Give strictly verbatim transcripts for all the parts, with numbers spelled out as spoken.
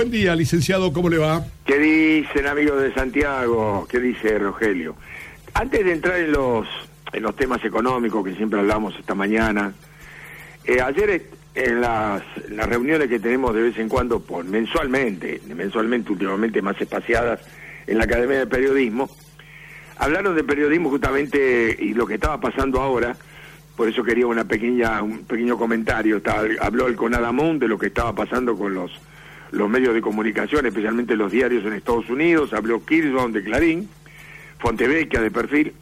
Buen día, licenciado, ¿cómo le va? ¿Qué dicen, amigos de Santiago? ¿Qué dice Rogelio? Antes de entrar en los en los temas económicos que siempre hablamos esta mañana, eh, ayer en las, en las reuniones que tenemos de vez en cuando, por mensualmente, mensualmente últimamente más espaciadas en la Academia de Periodismo, hablaron de periodismo justamente y lo que estaba pasando ahora. Por eso quería una pequeña un pequeño comentario. Estaba, habló el Conadamón de lo que estaba pasando con los los medios de comunicación, especialmente los diarios en Estados Unidos. Habló Kirchbaum de Clarín, Fontevecchia de Perfil.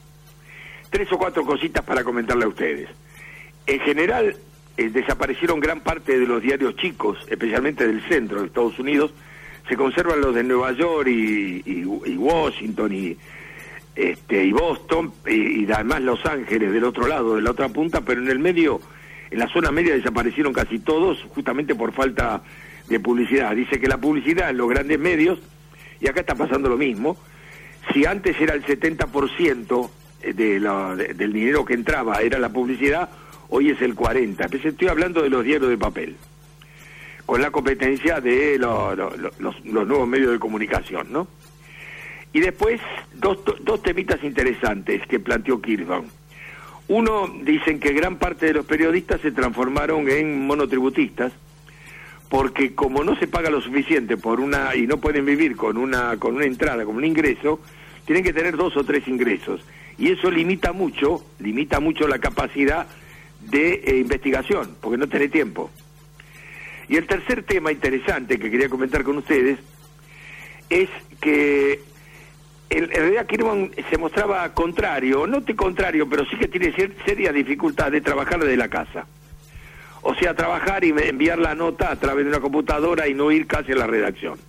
Tres o cuatro cositas para comentarle a ustedes. En general, eh, desaparecieron gran parte de los diarios chicos, especialmente del centro de Estados Unidos. Se conservan los de Nueva York y, y, y Washington y este y Boston y, y además Los Ángeles del otro lado, de la otra punta, pero en el medio, en la zona media desaparecieron casi todos, justamente por falta de publicidad. Dice que la publicidad en los grandes medios, y acá está pasando lo mismo, si antes era el setenta por ciento de la, de, del dinero que entraba era la publicidad, hoy es el cuarenta por ciento. Estoy hablando de los diarios de papel, con la competencia de lo, lo, lo, los, los nuevos medios de comunicación, ¿no? Y después, dos, dos temitas interesantes que planteó Kirchbaum. Uno, dicen que gran parte de los periodistas se transformaron en monotributistas, porque como no se paga lo suficiente por una y no pueden vivir con una con una entrada, con un ingreso, tienen que tener dos o tres ingresos, y eso limita mucho, limita mucho la capacidad de eh, investigación, porque no tiene tiempo. Y el tercer tema interesante que quería comentar con ustedes es que en realidad Kirchbaum se mostraba contrario, no te contrario, pero sí que tiene seria dificultad de trabajar desde la casa. O sea, trabajar y enviar la nota a través de una computadora y no ir casi a la redacción.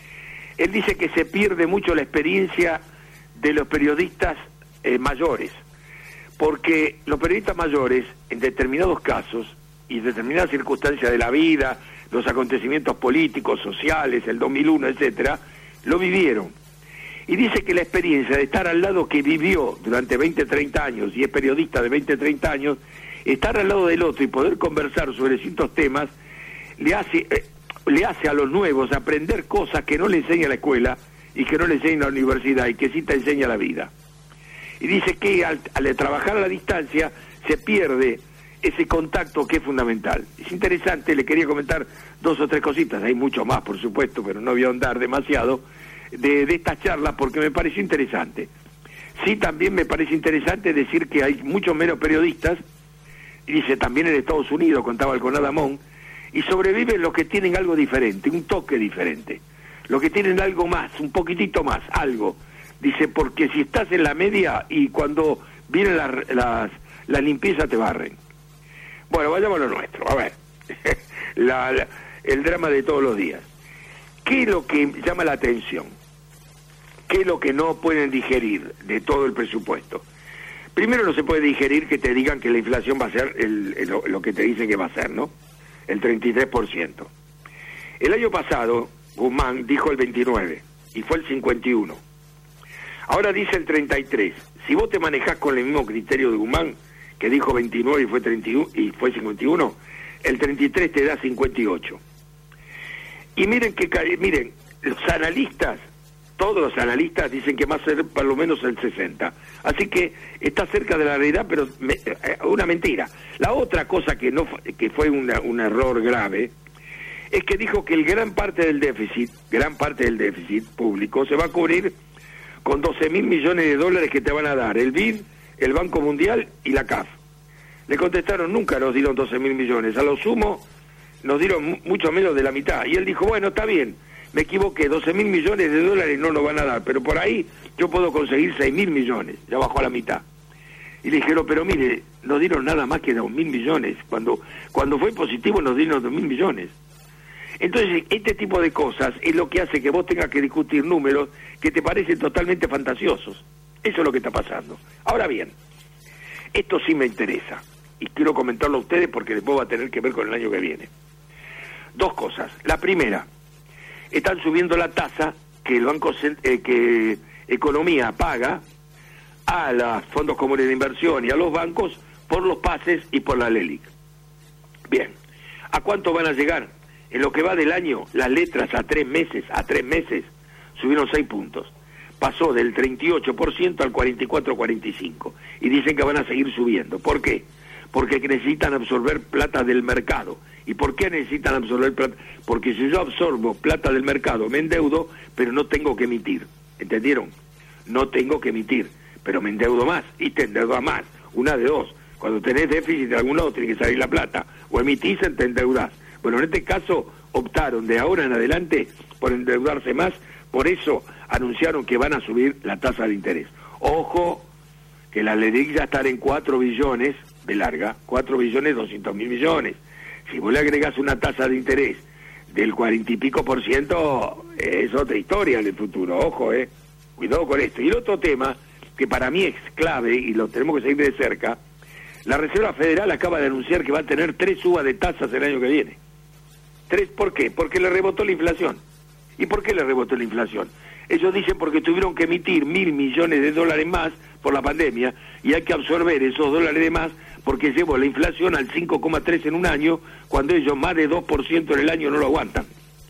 Él dice que se pierde mucho la experiencia de los periodistas eh, mayores, porque los periodistas mayores, en determinados casos y en determinadas circunstancias de la vida, los acontecimientos políticos, sociales, el dos mil uno, etcétera, lo vivieron. Y dice que la experiencia de estar al lado que vivió durante veinte, treinta años, y es periodista de veinte, treinta años, estar al lado del otro y poder conversar sobre distintos temas, le hace, eh, le hace a los nuevos aprender cosas que no le enseña la escuela y que no le enseña la universidad y que sí te enseña la vida. Y dice que al, al trabajar a la distancia se pierde ese contacto que es fundamental. Es interesante, le quería comentar dos o tres cositas, hay mucho más por supuesto, pero no voy a ahondar demasiado, de, de estas charlas porque me pareció interesante. Sí, también me parece interesante decir que hay muchos menos periodistas, y dice también en Estados Unidos, contaba el Conadamón, y sobreviven los que tienen algo diferente, un toque diferente, los que tienen algo más, un poquitito más, algo. Dice, porque si estás en la media y cuando vienen las, las, la limpieza te barren. Bueno, vayamos a lo nuestro, a ver, la, la, el drama de todos los días. ¿Qué es lo que llama la atención? ¿Qué es lo que no pueden digerir de todo el presupuesto? Primero, no se puede digerir que te digan que la inflación va a ser el, el, lo, lo que te dicen que va a ser, ¿no? El treinta y tres por ciento. El año pasado, Guzmán dijo el veintinueve y fue el cincuenta y uno. Ahora dice el treinta y tres. Si vos te manejás con el mismo criterio de Guzmán, que dijo veintinueve y fue treinta y uno y fue cincuenta y uno, el treinta y tres te da cincuenta y ocho. Y miren que miren, los analistas, todos los analistas dicen que va a ser por lo menos el sesenta. Así que está cerca de la realidad, pero me, una mentira. La otra cosa que no que fue una, un error grave es que dijo que el gran parte del déficit, gran parte del déficit público se va a cubrir con doce mil millones de dólares que te van a dar el B I D, el Banco Mundial y la C A F. Le contestaron, nunca nos dieron doce mil millones, a lo sumo nos dieron mucho menos de la mitad. Y él dijo, bueno, está bien, me equivoqué, doce mil millones de dólares no nos van a dar, pero por ahí yo puedo conseguir seis mil millones, ya bajó a la mitad. Y le dijeron, pero mire, nos dieron nada más que dos mil millones, cuando cuando fue positivo nos dieron dos mil millones. Entonces, este tipo de cosas es lo que hace que vos tengas que discutir números que te parecen totalmente fantasiosos. Eso es lo que está pasando. Ahora bien, esto sí me interesa, y quiero comentarlo a ustedes porque después va a tener que ver con el año que viene. Dos cosas. La primera, están subiendo la tasa que el Banco eh, que Economía paga a los fondos comunes de inversión y a los bancos por los pases y por la LELIQ. Bien, ¿a cuánto van a llegar? En lo que va del año, las letras a tres meses, a tres meses, subieron seis puntos. Pasó del treinta y ocho por ciento al cuarenta y cuatro, cuarenta y cinco. Y dicen que van a seguir subiendo. ¿Por qué? Porque necesitan absorber plata del mercado. ¿Y por qué necesitan absorber plata? Porque si yo absorbo plata del mercado, me endeudo, pero no tengo que emitir. ¿Entendieron? No tengo que emitir, pero me endeudo más y te endeudas más. Una de dos. Cuando tenés déficit de algún lado tiene que salir la plata. O emitís y te endeudás. Bueno, en este caso optaron de ahora en adelante por endeudarse más. Por eso anunciaron que van a subir la tasa de interés. Ojo, que la LEDIC ya está en cuatro billones de larga, cuatro billones doscientos mil millones. Si vos le agregás una tasa de interés del cuarenta y pico por ciento, es otra historia en el futuro. Ojo, eh. Cuidado con esto. Y el otro tema, que para mí es clave, y lo tenemos que seguir de cerca, la Reserva Federal acaba de anunciar que va a tener tres subas de tasas el año que viene. ¿Tres por qué? Porque le rebotó la inflación. ¿Y por qué le rebotó la inflación? Ellos dicen porque tuvieron que emitir mil millones de dólares más por la pandemia y hay que absorber esos dólares de más porque llevó la inflación al cinco coma tres en un año cuando ellos más de dos por ciento en el año no lo aguantan.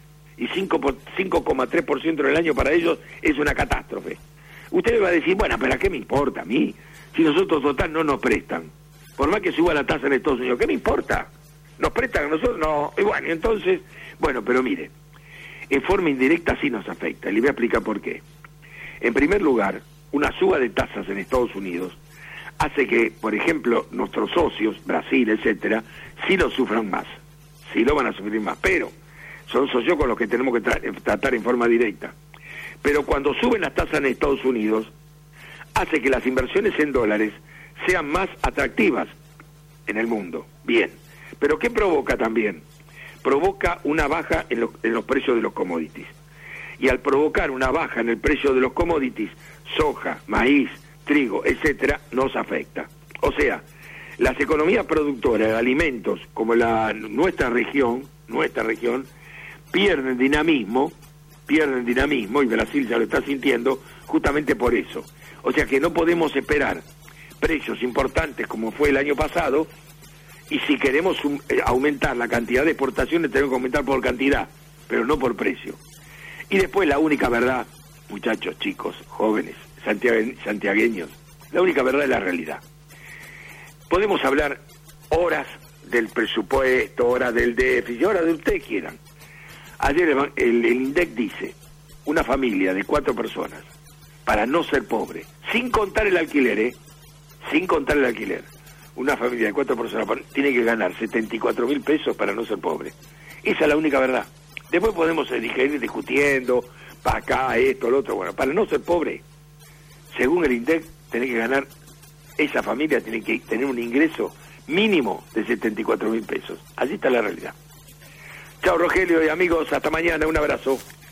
Y cinco coma tres por ciento en el año para ellos es una catástrofe. Usted va a decir, bueno, pero ¿a qué me importa a mí? Si nosotros total no nos prestan. Por más que suba la tasa en Estados Unidos, ¿qué me importa? ¿Nos prestan a nosotros? No. Y bueno, entonces, bueno, pero mire, en forma indirecta sí nos afecta. Le voy a explicar por qué. En primer lugar, una suba de tasas en Estados Unidos hace que, por ejemplo, nuestros socios, Brasil, etcétera, sí lo sufran más. Sí lo van a sufrir más. Pero son socios con los que tenemos que tra tratar en forma directa. Pero cuando suben las tasas en Estados Unidos, hace que las inversiones en dólares sean más atractivas en el mundo. Bien. Pero ¿qué provoca también? Provoca una baja en, lo, en los precios de los commodities. Y al provocar una baja en el precio de los commodities, soja, maíz, trigo, etcétera, nos afecta. O sea, las economías productoras de alimentos, como la nuestra región, nuestra región, pierden dinamismo, pierden dinamismo, y Brasil ya lo está sintiendo, justamente por eso. O sea que no podemos esperar precios importantes como fue el año pasado, y si queremos um, eh, aumentar la cantidad de exportaciones tenemos que aumentar por cantidad, pero no por precio. Y después la única verdad, muchachos, chicos, jóvenes, santiague, santiagueños, la única verdad es la realidad. Podemos hablar horas del presupuesto, horas del déficit, horas de ustedes quieran. Ayer el, el, el INDEC dice, una familia de cuatro personas, para no ser pobre, sin contar el alquiler, ¿eh? Sin contar el alquiler. Una familia de cuatro personas tiene que ganar setenta y cuatro mil pesos para no ser pobre. Esa es la única verdad. Después podemos seguir discutiendo, para acá, esto, lo otro. Bueno, para no ser pobre, según el INDEC, tiene que ganar, esa familia tiene que tener un ingreso mínimo de setenta y cuatro mil pesos. Allí está la realidad. Chao, Rogelio y amigos, hasta mañana, un abrazo.